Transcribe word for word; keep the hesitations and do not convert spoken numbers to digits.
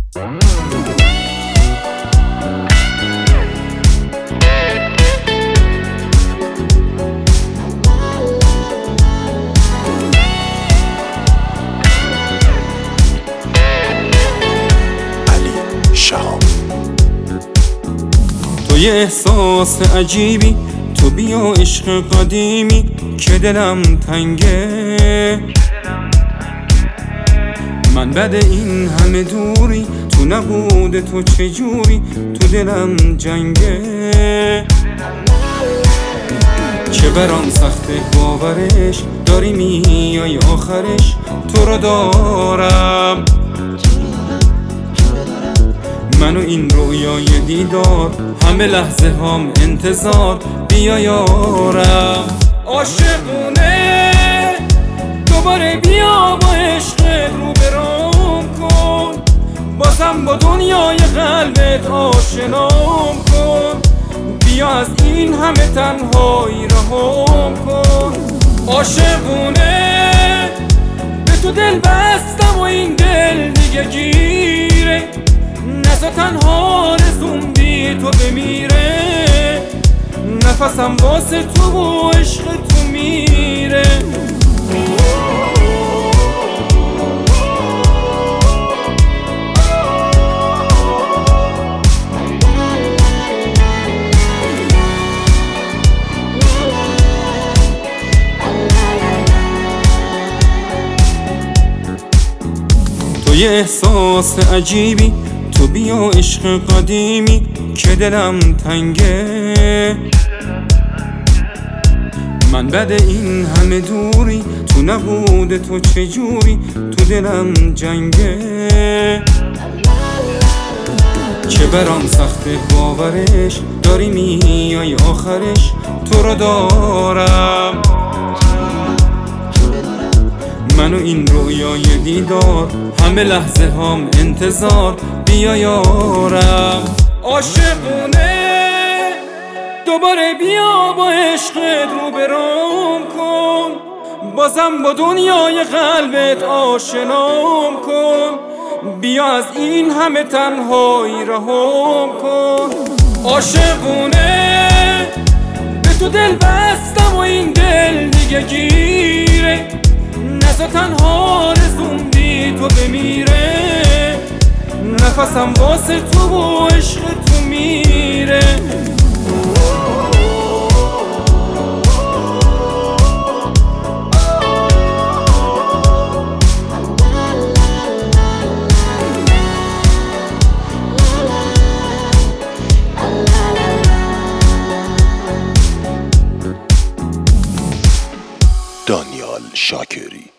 تو یه احساس عجیبی، تو بیا عشق قدیمی که دلم تنگه. من بعد این همه دوری، تو نبود تو چجوری تو دلم جنگه. چه برام سخته باورش، داری میای آخرش تو رو دارم. منو این رویای دیدار، همه لحظه هم انتظار، بیا یارم. عاشقونه دوباره بیا با عشق رو برام کن، بازم با دنیای قلبت آشنام کن. بیا از این همه تنهایی رهام کن. عاشقونه به تو دل بستم و این دل دیگه گیره، نزا تنها رزوم بی تو بمیره. نفسم واسه تو و عشق تو میره. تو یه احساس عجیبی، تو بیا عشق قدیمی که دلم تنگه. من بعد این همه دوری، تو نبود تو چجوری تو دلم جنگه. چه برام سخته باورش، داری میای آخرش تو رو دارم. منو این رویای دیدار، همه لحظه هم انتظار، بیا یارم. عاشقونه دوباره بیا با عشقت رو برام کن، بازم با دنیای قلبت آشنام کن. بیا از این همه تنهایی رهام کن. عاشقونه به تو دل بستم و این دل دیگه گیره، نزا تنها رزوم بی تو بمیره. نفسم واسه تو و عشق تو میره. دانیال شاکری.